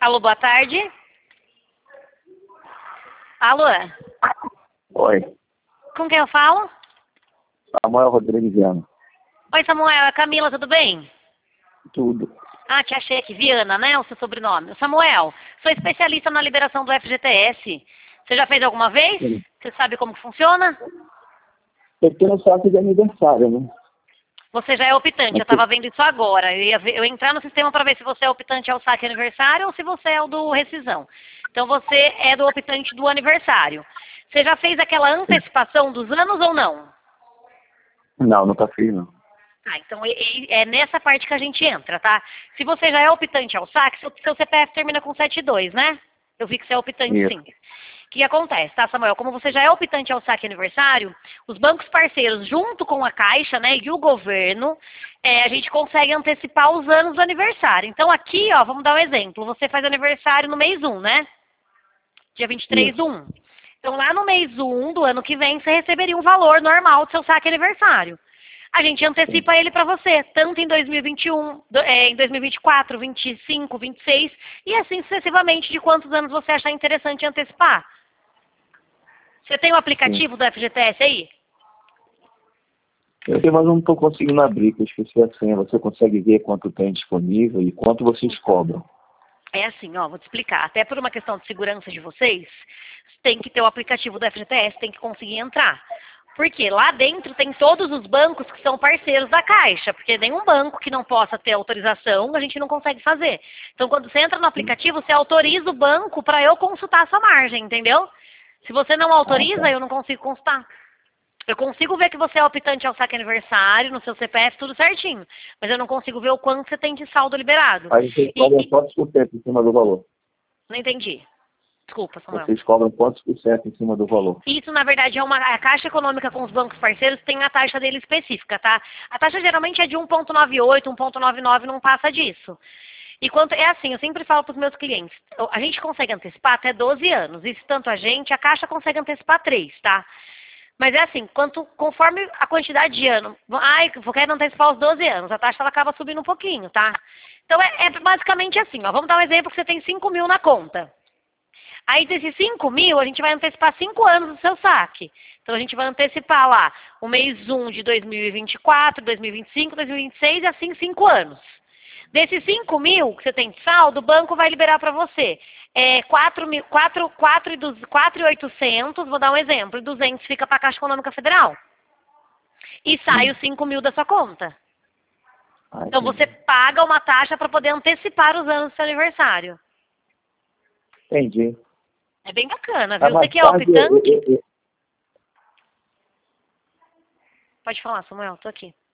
Alô, boa tarde. Alô? Oi, Com quem eu falo? Samuel Rodrigues Viana. Oi, Samuel. É Camila, tudo bem? Tudo. Ah, te achei aqui. Viana, né? O seu sobrenome. Samuel, sou especialista na liberação do FGTS. Você já fez alguma vez? Sim. Você sabe como que funciona? Eu tenho saco de aniversário, né? Você já é optante. Eu Mas estava vendo isso agora. Eu ia entrar no sistema para ver se você é optante ao saque aniversário ou se você é o do rescisão. Então, você é do optante do aniversário. Você já fez aquela antecipação dos anos ou não? Não, nunca fiz, não. Ah, então é nessa parte que a gente entra, tá? Se você já é optante ao saque, seu CPF termina com 72, né? Eu vi que você é optante, Isso. sim. O que acontece, tá, Samuel? Como você já é optante ao saque aniversário, os bancos parceiros, junto com a Caixa, né, e o governo, a gente consegue antecipar os anos do aniversário. Então, aqui, ó, vamos dar um exemplo. Você faz aniversário no mês 1, né? Dia 23 do Isso. 1. Então, lá no mês 1 do ano que vem, você receberia um valor normal do seu saque aniversário. A gente Sim. antecipa ele para você, tanto em 2021, em 2024, 25, 26 e assim sucessivamente de quantos anos você achar interessante antecipar. Você tem o Sim. aplicativo do FGTS aí? Eu tenho, mas não estou conseguindo abrir, que eu esqueci a senha. Você consegue ver quanto tem disponível e quanto vocês cobram. É assim, ó, vou te explicar. Até por uma questão de segurança de vocês, tem que ter o aplicativo do FGTS, tem que conseguir entrar. Porque lá dentro tem todos os bancos que são parceiros da Caixa, porque nenhum banco que não possa ter autorização, a gente não consegue fazer. Então, quando você entra no Sim. aplicativo, você autoriza o banco para eu consultar a sua margem, entendeu? Se você não Ah, autoriza, tá. eu não consigo consultar. Eu consigo ver que você é optante ao saque aniversário, no seu CPF, tudo certinho. Mas eu não consigo ver o quanto você tem de saldo liberado. Aí vocês cobram E quantos por cento em cima do valor? não entendi. Desculpa, Samuel. Vocês cobram quantos por cento em cima do valor? Isso, na verdade, a Caixa Econômica com os bancos parceiros tem a taxa dele específica, tá? A taxa geralmente é de 1,98, 1,99, não passa disso. E quanto é assim, eu sempre falo para os meus clientes, a gente consegue antecipar até 12 anos. Isso tanto a Caixa consegue antecipar 3, tá? Mas é assim, conforme a quantidade de ano, eu quero antecipar os 12 anos, a taxa ela acaba subindo um pouquinho, tá? Então é basicamente assim, ó, vamos dar um exemplo que você tem 5 mil na conta. Aí desses 5 mil, a gente vai antecipar 5 anos do seu saque. Então a gente vai antecipar lá o mês 1 de 2024, 2025, 2026 e assim 5 anos. Desses 5 mil que você tem de saldo, o banco vai liberar para você 4.800, vou dar um exemplo, e 200 fica para a Caixa Econômica Federal. E sai os 5 mil da sua conta. Ah, Então você entendi. paga uma taxa para poder antecipar os anos do seu aniversário. Entendi. É bem bacana, Tá viu? Você mais que é tarde, optante, pode falar, Samuel, tô aqui.